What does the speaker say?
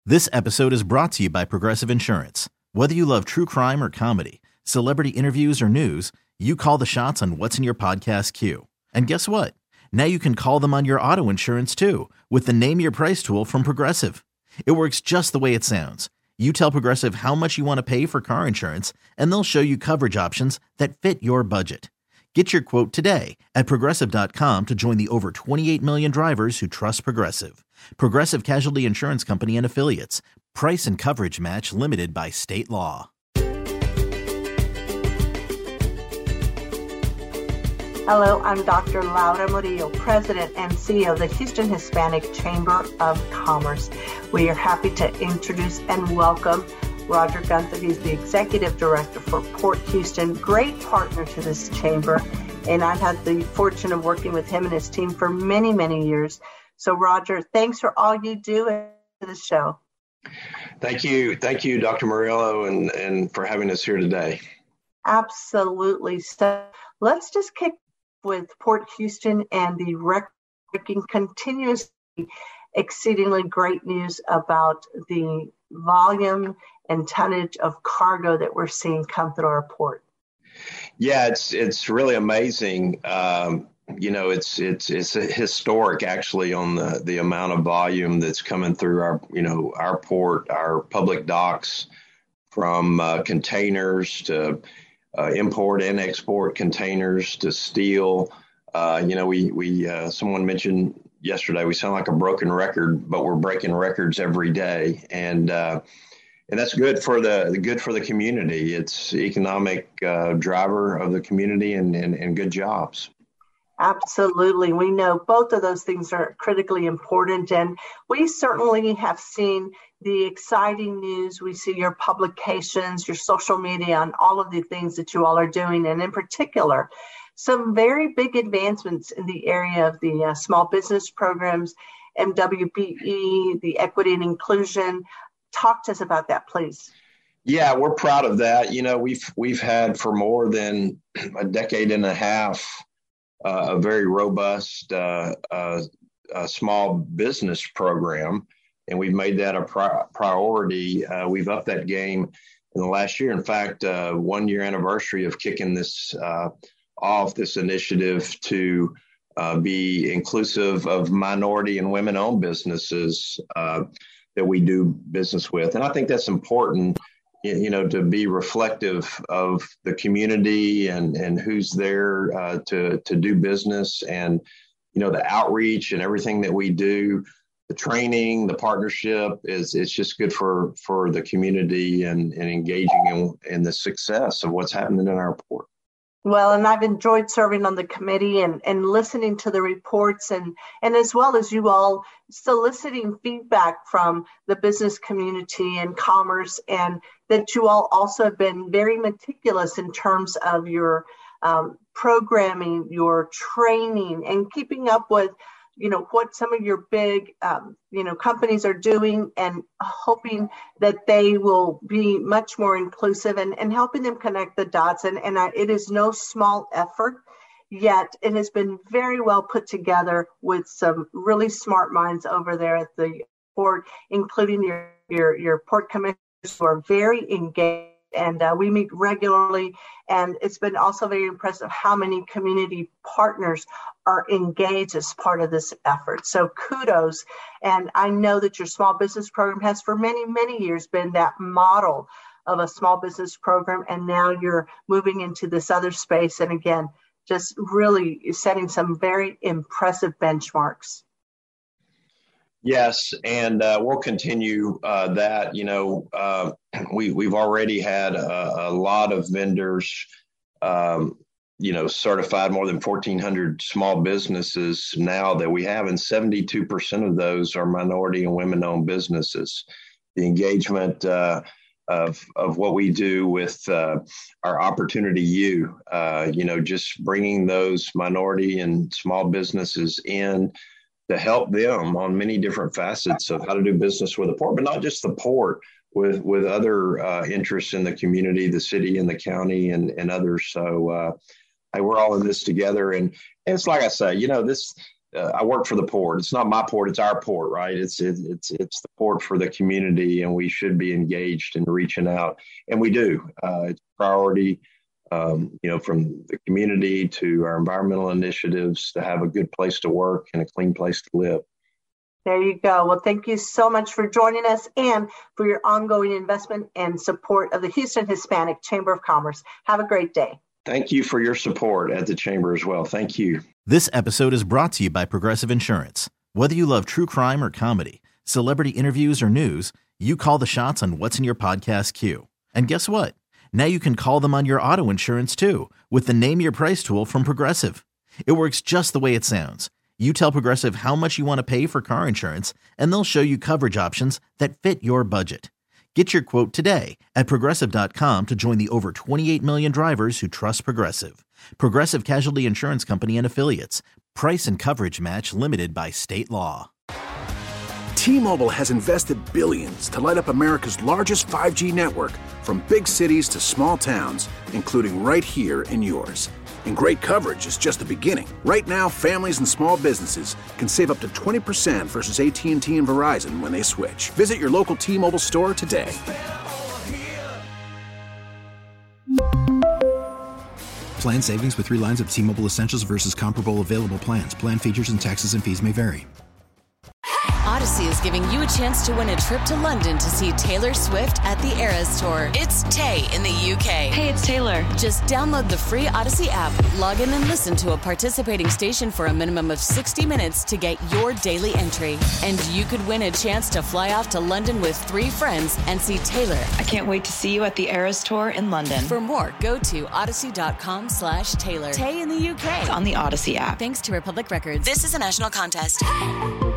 This episode is brought to you by Progressive Insurance. Whether you love true crime or comedy, celebrity interviews or news, you call the shots on what's in your podcast queue. And guess what? Now you can call them on your auto insurance too with the Name Your Price tool from Progressive. It works just the way it sounds. You tell Progressive how much you want to pay for car insurance, and they'll show you coverage options that fit your budget. Get your quote today at Progressive.com to join the over 28 million drivers who trust Progressive. Progressive Casualty Insurance Company and Affiliates. Price and coverage match limited by state law. Hello, I'm Dr. Laura Murillo, President and CEO of the Houston Hispanic Chamber of Commerce. We are happy to introduce and welcome Roger Gunther. He's the Executive Director for Port Houston, great partner to this chamber, and I've had the fortune of working with him and his team for many, many years. So, Roger, thanks for all you do to the show. Thank you, Dr. Murillo, and for having us here today. Absolutely. So let's just kick with Port Houston and the record-breaking, continuously exceedingly great news about the volume and tonnage of cargo that we're seeing come through our port. Yeah, it's really amazing. It's historic actually on the amount of volume that's coming through our port, our public docks, from containers to import and export containers to steel. Someone mentioned yesterday we sound like a broken record, but we're breaking records every day, and that's good for the community. It's economic driver of the community and good jobs. Absolutely. We know both of those things are critically important, and we certainly have seen the exciting news. We see your publications, your social media, and all of the things that you all are doing, and in particular, some very big advancements in the area of the small business programs, MWBE, the equity and inclusion. Talk to us about that, please. Yeah, we're proud of that. We've had for more than a decade and a half a very robust small business program, and we've made that a priority. We've upped that game in the last year. In fact, 1 year anniversary of kicking this off, this initiative to be inclusive of minority and women-owned businesses that we do business with. And I think that's important, to be reflective of the community and who's there to do business, and, the outreach and everything that we do, the training, the partnership it's just good for the community and engaging in the success of what's happening in our port. Well, and I've enjoyed serving on the committee and listening to the reports and as well as you all soliciting feedback from the business community and commerce, and that you all also have been very meticulous in terms of your programming, your training, and keeping up with, what some of your big, companies are doing, and hoping that they will be much more inclusive and helping them connect the dots. And it is no small effort, yet it has been very well put together with some really smart minds over there at the port, including your port commissioners who are very engaged. And we meet regularly, and it's been also very impressive how many community partners are engaged as part of this effort. So kudos. And I know that your small business program has for many, many years been that model of a small business program. And now you're moving into this other space. And again, just really setting some very impressive benchmarks. Yes, and we'll continue that. We've already had a lot of vendors, certified, more than 1,400 small businesses now that we have, and 72% of those are minority and women-owned businesses. The engagement of what we do with our Opportunity U, just bringing those minority and small businesses in to help them on many different facets of how to do business with the port, but not just the port, with other interests in the community, the city and the county and others. So we're all in this together. And it's like I say, I work for the port. It's not my port; it's our port, right? It's the port for the community, and we should be engaged in reaching out, and we do. It's a priority, from the community to our environmental initiatives to have a good place to work and a clean place to live. There you go. Well, thank you so much for joining us and for your ongoing investment and support of the Houston Hispanic Chamber of Commerce. Have a great day. Thank you for your support at the Chamber as well. Thank you. This episode is brought to you by Progressive Insurance. Whether you love true crime or comedy, celebrity interviews or news, you call the shots on what's in your podcast queue. And guess what? Now you can call them on your auto insurance too with the Name Your Price tool from Progressive. It works just the way it sounds. You tell Progressive how much you want to pay for car insurance, and they'll show you coverage options that fit your budget. Get your quote today at Progressive.com to join the over 28 million drivers who trust Progressive. Progressive Casualty Insurance Company and Affiliates. Price and coverage match limited by state law. T-Mobile has invested billions to light up America's largest 5G network, from big cities to small towns, including right here in yours. And great coverage is just the beginning. Right now, families and small businesses can save up to 20% versus AT&T and Verizon when they switch. Visit your local T-Mobile store today. Plan savings with 3 lines of T-Mobile Essentials versus comparable available plans. Plan features and taxes and fees may vary. Odyssey is giving you a chance to win a trip to London to see Taylor Swift at the Eras Tour. It's Tay in the UK. Hey, it's Taylor. Just download the free Odyssey app, log in and listen to a participating station for a minimum of 60 minutes to get your daily entry. And you could win a chance to fly off to London with 3 friends and see Taylor. I can't wait to see you at the Eras Tour in London. For more, go to odyssey.com/Taylor. Tay in the UK. It's on the Odyssey app. Thanks to Republic Records. This is a national contest.